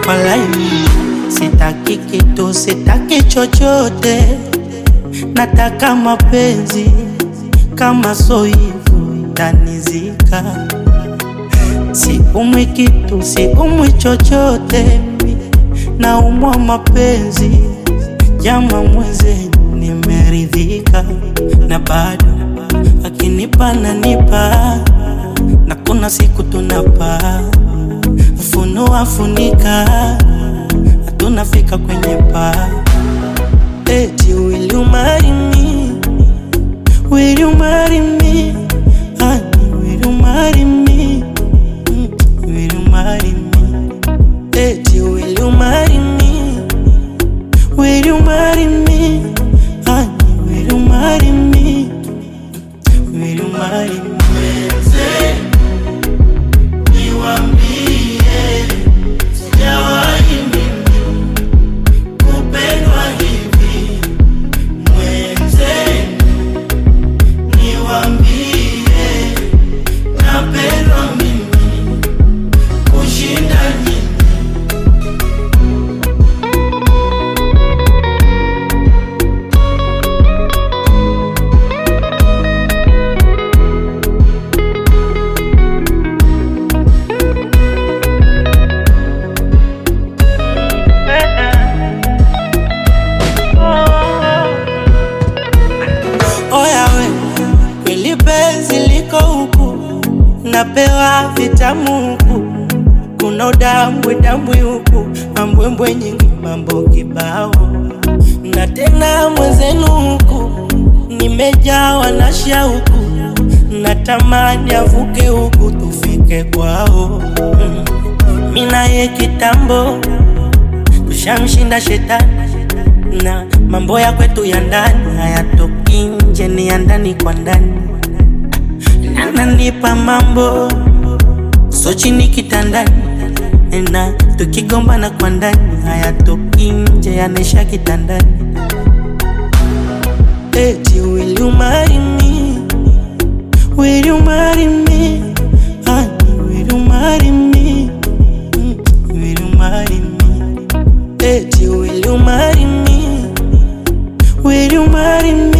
Walai, sitaki kitu, sitaki chochote, nataka mapenzi. Kama so hivyo itanizika. Siumwi kitu, siumwi chochote, naumwa mapenzi. Jama mwenzenu nimeridhika, na bado akinipa nanipa, na kuna siku tunapa funua funika, tunafika kwenye paa. Eti will you marry me? Will you marry me? Honey, will you marry me? Will you marry me? Eti will you marry me? Will you marry me? Honey, will you marry me? Will you marry me? Liko huku, napewa vitamu huku, kuna udambwe huku, mambwembwe nyingi, mambo kibao. Na tena mwenzenu huku, nimejawa na shauku, natamani avuke huku tufike kwao. Mina ye kitambo, tushamshinda shetani, na mambo ya kwetu ya ndani hayatoki nje, ni ya ndani kwa ndani. Ananipa mambo so chini kitandani, na tukigombana kwa ndani hayatoki nje, yanesha kitandani. Eti will you marry me? Will you marry me? Honey, will you marry me? Will you marry me? Eti will you marry me? Will you marry me?